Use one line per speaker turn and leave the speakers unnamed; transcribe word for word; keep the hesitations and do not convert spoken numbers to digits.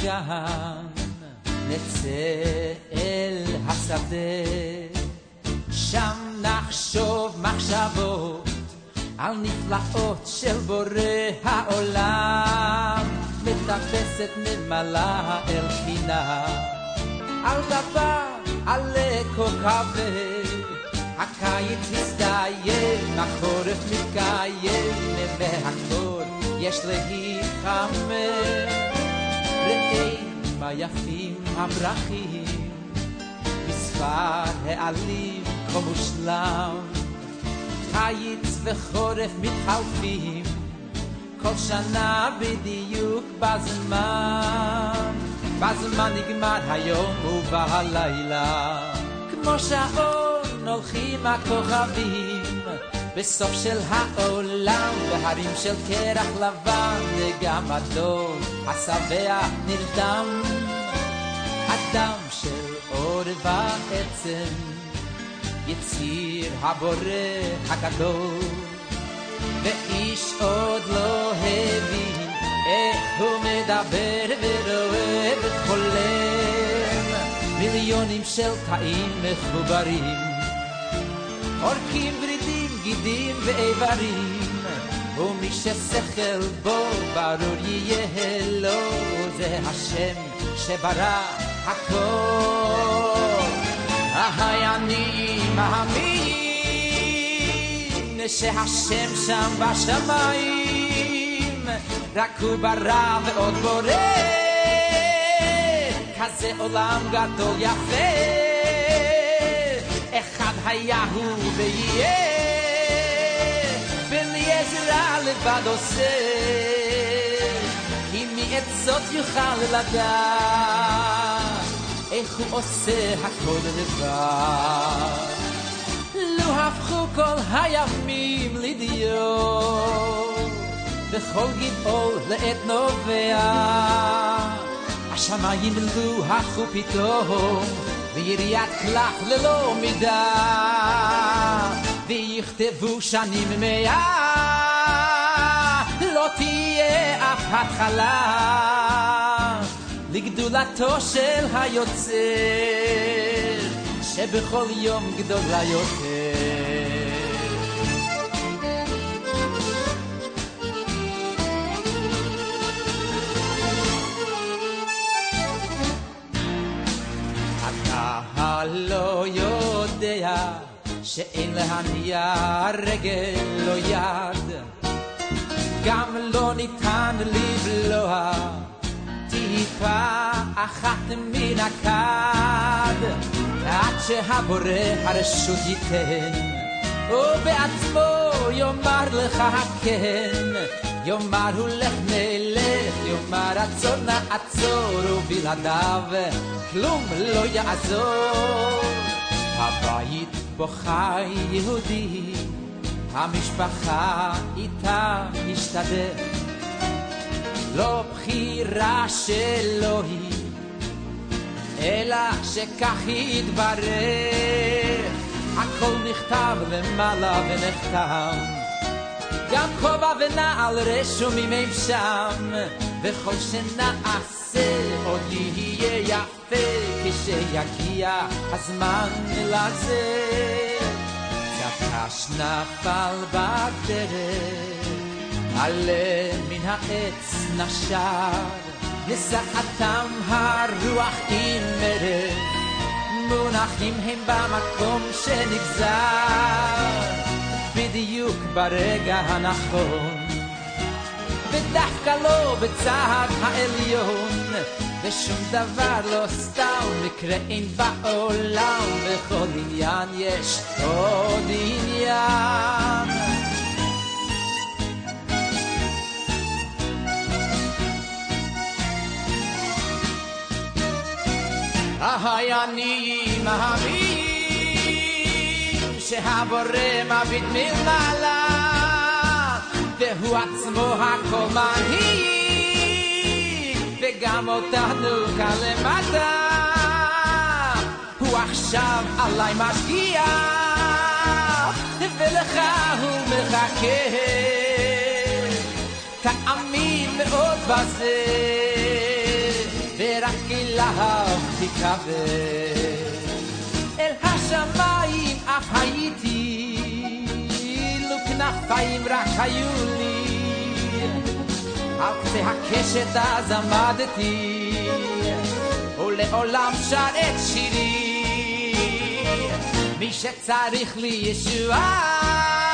הגן, נצא אל השדה, שם נחשוב מחשבות על נפלאות של בורא העולם, מטפסת ממעלה אל חינה, על גבה עלה כוכבי, הקיץ מסתיים, החורף מתקיים, והכל יש להיחמם. ראה מה יפים הפרחים, מספר העלים כה מושלם, קיץ וחורף מתחלפים, כל שנה בדיוק בזמן, בזמן נגמר היום ובלילה, כמו שעון הולכים הכוכבים, בסוף של העולם, בהרים של קרח לבן, וגם הדור השבע נרדם, אדם של אור ועצם, יציר הבורא הגדול, ואיש עוד לא הבין איך הוא מדבר ורואה וחולם, מיליונים של תאים מחוברים, אורקים ורידים, גידים ואיברים, ומי ששכל בו ברור יהיה לו, זה השם שברא הכל. היי אני מאמין שהשם שם בשמיים, רק הוא ברא ועוד בורא, כזה עולם גדול יפה, אחד היה הוא ויהיה, בלי עזרה לבד עושה, כי מעצות יוכל לדעת איך הוא עושה הכל לבד. לו הפכו כל הימים לדיו, וכל גבעול לעת נובע, השמיים לו הפכו פתאום ויריית כלח ללא מידה, ויכתבו שנים מאה, לא תהיה אף התחלה לגדולתו של היוצר, שבכל יום גדולה יותר. אתה לא יודע שאין להניע רגל או יד, גם לא ניתן לבלוע טיפה אחת מן הכד, עד שהבורא הרשות ייתן, ובעצמו יאמר לך כן, יאמר הוא לך נלך, יאמר עצור נעצור, ובלעדיו כלום לא יעזור. הבית בו חי יהודי, המשפחה איתה משתדל, לא בחירה שלו היא, אלא שכך יתברך, הכל נכתב למעלה ונחתם, גם כובע ונעל רשומים הם שם, וכל שנעשה עוד יהיה יפה, כשיגיע הזמן לזה. קש נפל בדרך, עלה מן העץ נשר, נסחתם הרוח עם מרד, מונחים הם במקום שנגזר, בדיוק ברגע הנכון, ודווקא לא בצד העליון, ושום דבר לא סתם מקרה אין בעולם, בכל עניין יש עוד עניין. היי אני מאמין שהבורא מביט מלמעלה, והוא עצמו הכל מנהיג, וגם אותנו כאן למטה, הוא עכשיו עליי משגיח, ולך הוא מחכה, תאמין מאוד בזה, אהבתי כבד אל השמיים אף הייתי לו כנפיים רק היו לי על קצה הקשת אז עמדתי ולעולם שר את שירי מי שצריך לי ישועה